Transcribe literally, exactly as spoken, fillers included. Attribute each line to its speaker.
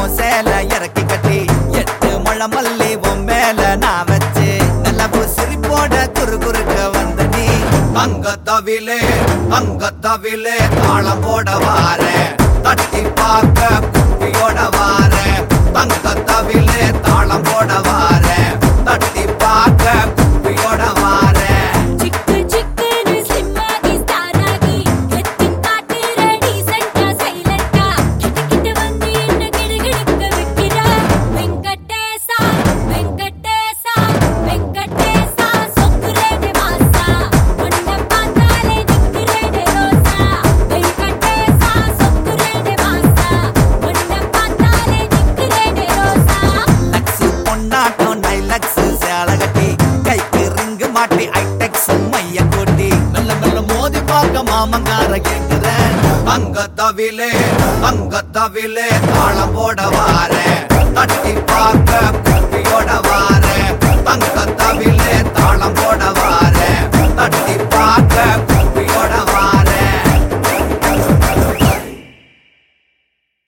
Speaker 1: சேல இறக்கி கட்டி எட்டு மழை மல்லி உன் மேல நான் வச்சு நல்ல சிரிப்போட குறு குறுக்க வந்த நீ அங்க தவிலே அங்க தவிலே தாளம் போட வார தட்டி பார்க்க குப்பியோட வார அங்க தவிலே தாளம் போட வார தட்டி பார்க்க குப்பியோட வார மாமங்கார கேட்கிறேன் அங்க தவிலே அங்க தவிலே தாளம் போட வார தட்டி பார்க்க